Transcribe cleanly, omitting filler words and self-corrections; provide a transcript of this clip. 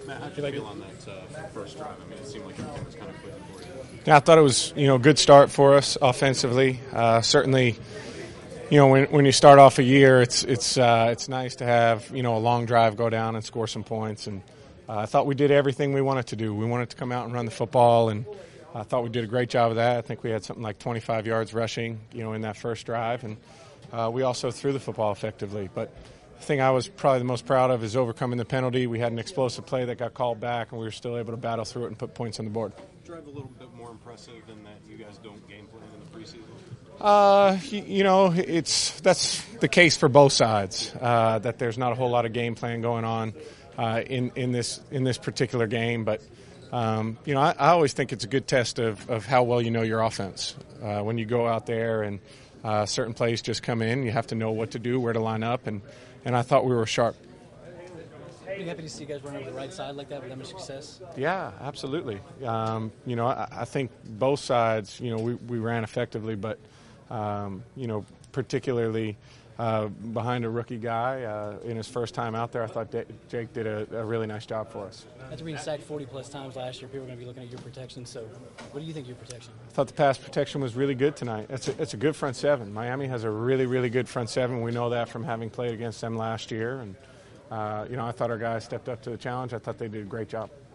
Matt, how'd you feel on that first drive? I mean, it seemed like everything was kind of clicking for you. Yeah, I thought it was a good start for us offensively. Certainly, when you start off a year, it's nice to have a long drive, go down and score some points. And I thought we did everything we wanted to do. We wanted to come out and run the football, and I thought we did a great job of that. I think we had something like 25 yards rushing, in that first drive, and we also threw the football effectively. But the thing I was probably the most proud of is overcoming the penalty. We had an explosive play that got called back, and we were still able to battle through it and put points on the board. Drive a little bit more impressive than that you guys don't game plan in the preseason? That's the case for both sides. That there's not a whole lot of game plan going on in this particular game, but I always think it's a good test of how well you know your offense. When you go out there and certain plays just come in, you have to know what to do, where to line up, and I thought we were sharp. Pretty happy to see you guys run over the right side like that with that much success. Yeah, absolutely. I think both sides, we ran effectively, but particularly behind a rookie guy in his first time out there, I thought Jake did a really nice job for us. After being sacked 40-plus times last year, people are going to be looking at your protection. So what do you think of your protection? I thought the pass protection was really good tonight. It's a good front seven. Miami has a really, really good front seven. We know that from having played against them last year. And, I thought our guys stepped up to the challenge. I thought they did a great job.